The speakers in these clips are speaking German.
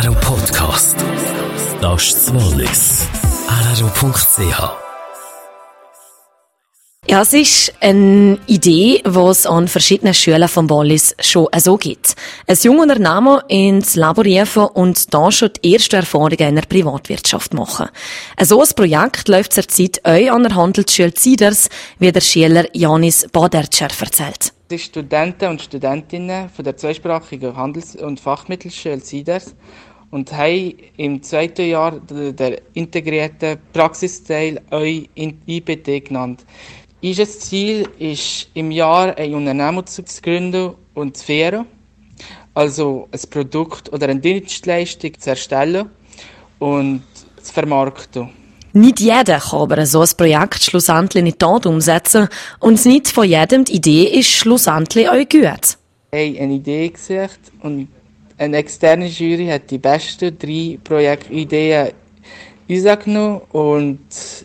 RRO Podcast. Das ist das Wallis. RRO.ch. Ja, es ist eine Idee, die es an verschiedenen Schulen vom Wallis schon so gibt. Ein junger Unternehmer ins Labor rufen und da schon die ersten Erfahrungen in der Privatwirtschaft machen. So ein Projekt läuft zurzeit auch an der Handelsschule Ziders, wie der Schüler Janis Badertscher erzählt. Die Studenten und Studentinnen von der zweisprachigen Handels- und Fachmittelschule Ziders und haben im zweiten Jahr den integrierten Praxisteil IBT genannt. Unser Ziel ist, im Jahr ein Unternehmen zu gründen und zu führen, also ein Produkt oder eine Dienstleistung zu erstellen und zu vermarkten. Nicht jeder kann aber so ein Projekt schlussendlich in die Tat umsetzen und nicht von jedem die Idee ist schlussendlich auch gut. Wir haben eine Idee gesucht und eine externe Jury hat die besten 3 Projektideen rausgenommen und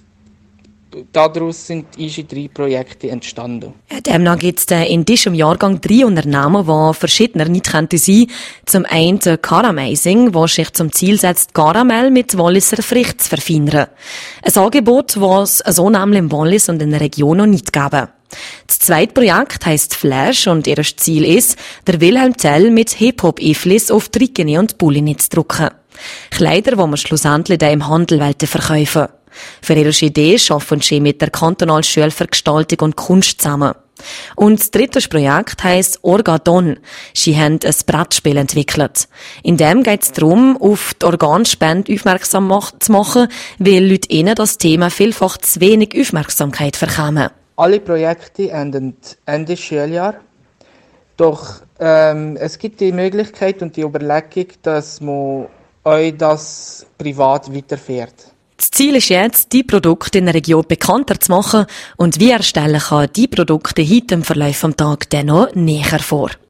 daraus sind unsere 3 Projekte entstanden. Demnach gibt es in diesem Jahrgang 3 Unternehmen, die verschiedener nicht sein könnten. Zum einen Caramazing, das sich zum Ziel setzt, Karamell mit Walliser Früchten zu verfeinern. Ein Angebot, das es so nämlich im Wallis und in der Region noch nicht gab. Das zweite Projekt heisst Flash und ihr Ziel ist, der Wilhelm Tell mit Hip-Hop-Einfluss auf Trikini und Pulli zu drucken. Kleider, die man schlussendlich im Handel verkaufen. Für ihre Idee arbeiten sie mit der Kantonalen Schule für Gestaltung und Kunst zusammen. Und das dritte Projekt heisst Orgadon. Sie haben ein Brettspiel entwickelt. In dem geht es darum, auf die Organspende aufmerksam zu machen, weil Leute ihnen das Thema vielfach zu wenig Aufmerksamkeit bekommen. Alle Projekte enden Ende Schuljahr. Doch es gibt die Möglichkeit und die Überlegung, dass man euch das privat weiterführt. Das Ziel ist jetzt, die Produkte in der Region bekannter zu machen und wie erstellen kann die Produkte heute im Verlauf des Tages dann noch näher vor.